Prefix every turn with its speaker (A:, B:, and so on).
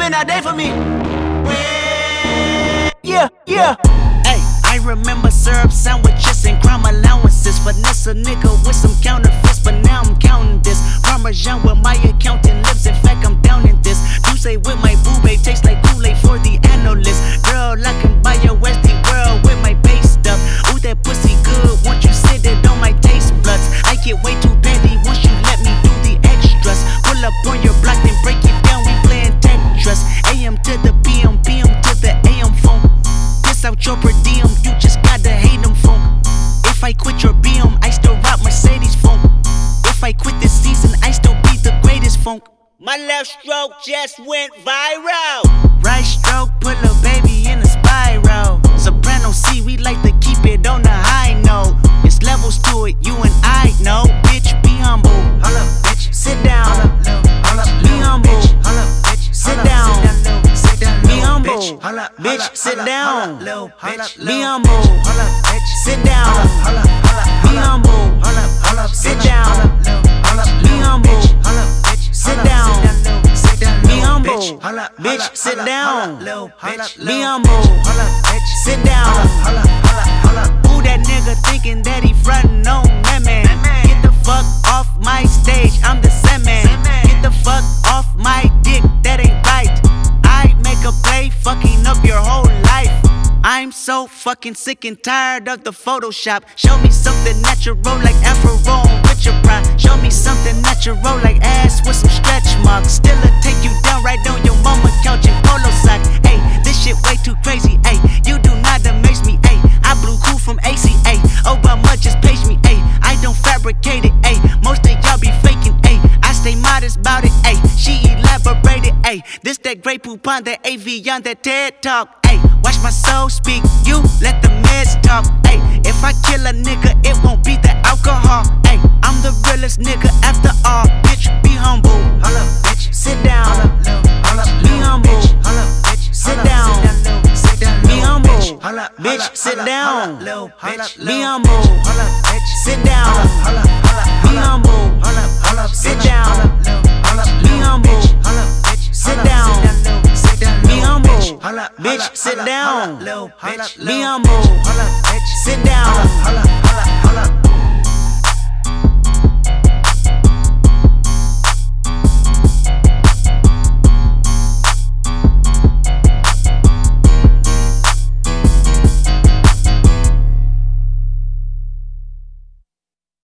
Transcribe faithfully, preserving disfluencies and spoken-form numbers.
A: been that day for me. Yeah, yeah.
B: Hey, I remember syrup sandwiches and crime allowances. Finesse a nigga with some counterfeits, but now I'm counting this. Parmesan with my accountant lips, in fact I'm down in this. You say with my boo babe, tastes like Kool-Aid for the analyst. Girl, I can buy your Westie world with my base stuff. Ooh, that pussy good, once you sit it on my taste buds. I get way too petty once you let me do the extras. Pull up on your block, then break it down, we playing Tetris. A M to the P M, P M to the A M phone. Piss out your per diem, you just gotta hate them funk. If I quit your B M, I still rock Mercedes funk. If I quit this season, I still be the greatest funk. My left stroke just went viral. Right stroke, put a baby in a spiral. Soprano C, we like to keep it on the high note. It's levels to it, you and I know. Bitch, be humble. Hold up, bitch. Sit down. Hold up, hold up, be humble. Hold up, bitch. Sit down. Be humble. Bitch, sit down. Be humble. Sit down. Be humble. Sit down. Be humble. Sit down. Be humble. Bitch, sit down. Be humble. Sit down. Who that nigga thinking that he frontin' on that man? Get the fuck off my stage, I'm the Sandman. Get the fuck off my dick, that ain't right. I make a play, fucking up your whole life. I'm so fucking sick and tired of the Photoshop. Show me something natural like Afro with your pride. Show me something natural like ass with some stretch marks. Still a take you down right on your mama couch in polo socks. Ayy, this shit way too crazy. Ayy, you do not amaze me. Ayy, I blew cool from A C A. Obama just page me. Ayy, I don't fabricate it. Ayy, most of y'all be faking. Ayy, I stay modest about it. Ayy, she elaborated. Ayy, this that Grey Poupon, that A V on that TED Talk. Ayy, watch my soul speak, you let the meds talk. Ayy, if I kill a nigga, it won't be the alcohol. Ayy, I'm the realest nigga after all. Bitch, be humble. Hold up, bitch. Sit down. Be humble. Sit down. Be humble. Bitch, sit down. Be humble. Sit down. Be humble. Sit down. Be humble. Sit down. Be humble. Bitch, sit down. Be humble. Sit down.